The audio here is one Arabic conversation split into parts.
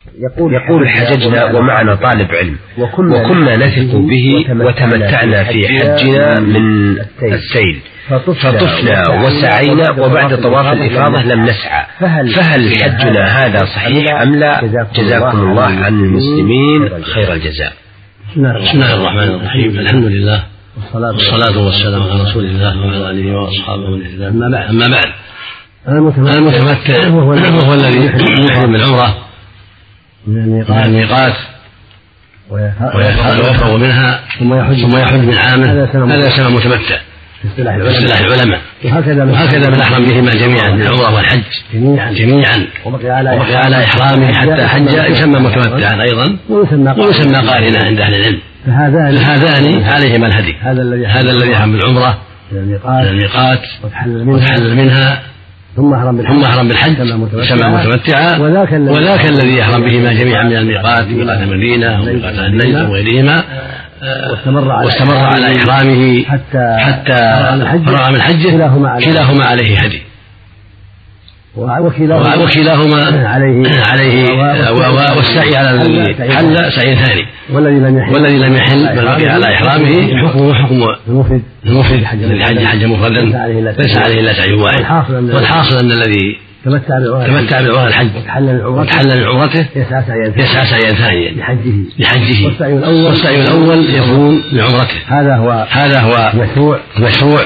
يقول حججنا ومعنا طالب علم وكنا نثق به وتمتعنا في حجنا من السيل فطفنا وسعينا وبعد طواف الإفاضة لم نسعى، فهل حجنا هذا صحيح أم لا؟ جزاكم الله عن المسلمين خير الجزاء. بسم الله الرحمن الرحيم. الحمد لله والصلاة والسلام على رسول الله وعلى آله وأصحابه ومن والاه. أما بعد، المتمتع وهو الذي يحرم بالعمرة من الميقات ويفرغ منها ثم يحج من عامه، هذا سمى متمتع في اصطلاح العلماء. وهكذا من أحرم بهما جميعا من العمرة والحج جميعا وبقي على إحرامه حتى حج يسمى متمتعا أيضا ويسمى قارنا عند أهل العلم. فهذان عليهما الهدي، هذا الذي يحرم بالعمرة إلى الميقات وتحلل منها ثم أحرم بالحج سمى متمتعا، وذاك الذي يحرم بهما جميعا من الميقات، ميقات المدينة وميقات النجد وغيرهما، واستمر على إحرامه حتى فرغ من حجه، كلاهما عليه هدي وكلاهما عليه والسعي على الذي حل سعي ثاني، والذي لم يحل بل بقي على إحرامه حكم المفرد الذي حج مفردا ليس عليه إلا سعي واحد. والحاصل أن الذي تمتع بالعمرة الحج وتحلل عمرته يسعى سعيا ثانيا لحجه، والسعي الأول يكون لعمرته. هذا هو المشروع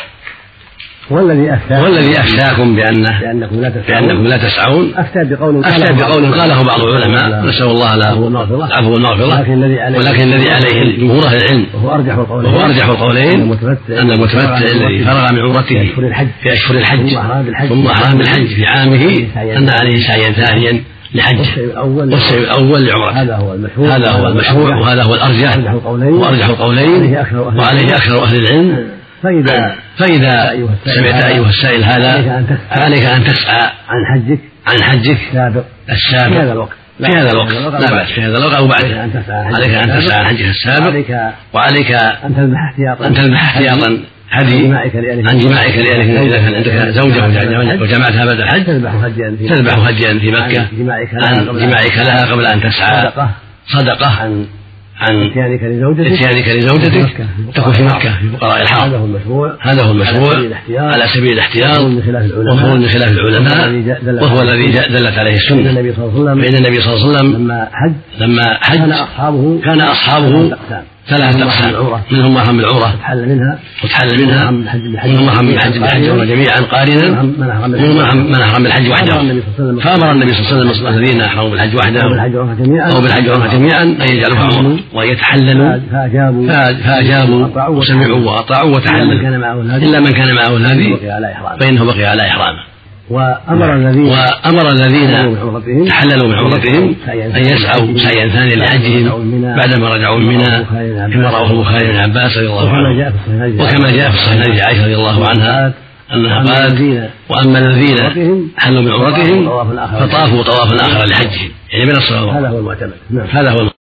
والذي أفتاكم بأنكم لا تسعون. أفتى بقول قاله بعض العلماء، نسأل الله له العفو والمغفرة، ولكن الذي عليه جمهور أهل العلم وهو أرجح القولين أن المتمتع الذي فرغ من عمرته في أشهر الحج ثم أحرم بالحج في عامه أن عليه سعيا ثانيا لحجه، والسعي الأول لعمرته. هذا هو المشروع وهذا هو الأرجح وأرجح القولين وعليه أكثر أهل العلم. فإذا سمعت أيها السائل هذا عليك أن تسعى عن حجك السابق في هذا الوقت، لا بأس في هذا الوقت أو بعده. عليك أن تسعى عن حجك السابق، وعليك أن تذبح احتياطا هدي عن جماعك لأهلك إذا كان عندك زوجة وجمعتها بعد الحج تذبح هديا في مكة عن جماعك لها قبل أن تسعى، صدقة عن اتيانك لزوجتك تكون في مكة في فقراء الحرم. هذا هو المشروع على سبيل الاحتياط، وهو من خلاف العلماء، وهو الذي دلت عليه السنة. فإن النبي صلى الله عليه وسلم لما حج كان أصحابه ثلاثة أقسام، منهم أحرم بالعمرة وتحلل منها، منهم أحرم بالحج جميعا قارنا، منهم من أحرم بالحج وحده. فأمر النبي صلى الله عليه وسلم الذين أحرموا بالحج وحده أو بالحج عمرة جميعا أن يجعلوها عمرة ويتحللوا، فأجابوا وسمعوا وأطاعوا وتحللوا، إلا من كان معه الهدي فإنه بقي على إحرامه. وأمر الذين تحللوا من عمرتهم أن يسعوا سعيا ثانيا لحجهم بعدما رجعوا من منى، كما رواه البخاري عن عباس رضي الله عنه، وكما جاء في الصحيح عائشة رضي الله عنها أنها قالت: وأما الذين حلوا من عمرتهم فطافوا طوافا آخر لحجهم، يعني من الصلاة. هذا هو المعتمد.